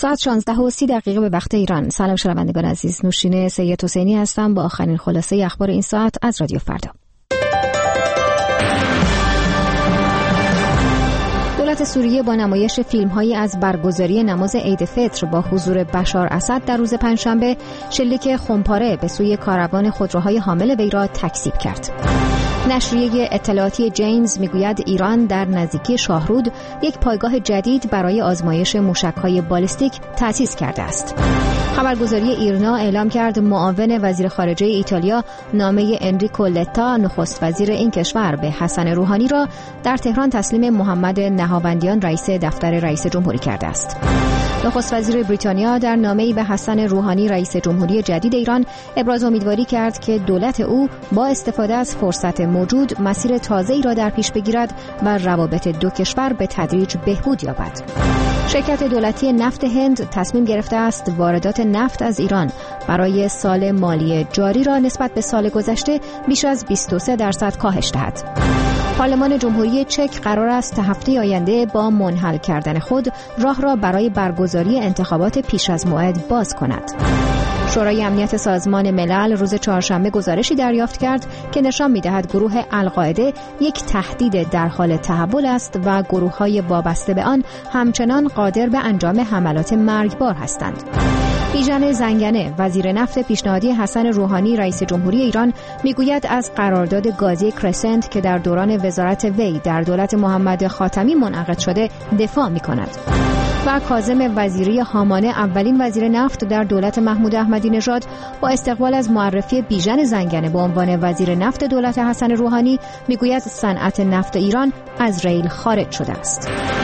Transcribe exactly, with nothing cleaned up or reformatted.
ساعت شانزده و سی دقیقه به وقت ایران. سلام شنوندگان عزیز، نوشین سید حسینی هستم با آخرین خلاصه اخبار این ساعت از رادیو فردا. دولت سوریه با نمایش فیلم‌هایی از برگزاری نماز عید فطر با حضور بشار اسد در روز پنجشنبه شلیک خمپاره به سوی کاروان خودروهای حامل وی را تکذیب کرد. نشریه اطلاعاتی جینز میگوید ایران در نزدیکی شاهرود یک پایگاه جدید برای آزمایش موشک‌های بالستیک تأسیس کرده است. خبرگزاری ایرنا اعلام کرد معاون وزیر خارجه ایتالیا نامه انریکو لتا نخست وزیر این کشور به حسن روحانی را در تهران تسلیم محمد نهاوندیان رئیس دفتر رئیس جمهوری کرده است. نخست وزیر بریتانیا در نامه‌ای به حسن روحانی رئیس جمهوری جدید ایران ابراز امیدواری کرد که دولت او با استفاده از فرصت موجود مسیر تازه‌ای را در پیش بگیرد و روابط دو کشور به تدریج بهبود یابد. شرکت دولتی نفت هند تصمیم گرفته است واردات نفت از ایران برای سال مالی جاری را نسبت به سال گذشته بیش از بیست و سه درصد کاهش دهد. پارلمان جمهوری چک قرار است هفته آینده با منحل کردن خود راه را برای برگزاری انتخابات پیش از موعد باز کند. شورای امنیت سازمان ملل روز چهارشنبه گزارشی دریافت کرد که نشان می‌دهد گروه القاعده یک تهدید در حال تحول است و گروه‌های وابسته به آن همچنان قادر به انجام حملات مرگبار هستند. بیژن زنگنه وزیر نفت پیشنهادی حسن روحانی رئیس جمهوری ایران میگوید از قرارداد گازی کرسنت که در دوران وزارت وی در دولت محمد خاتمی منعقد شده دفاع می‌کند. و کاظم وزیری هامانه اولین وزیر نفت در دولت محمود احمدی نژاد با استقبال از معرفی بیژن زنگنه به عنوان وزیر نفت دولت حسن روحانی میگوید صنعت نفت ایران از ریل خارج شده است.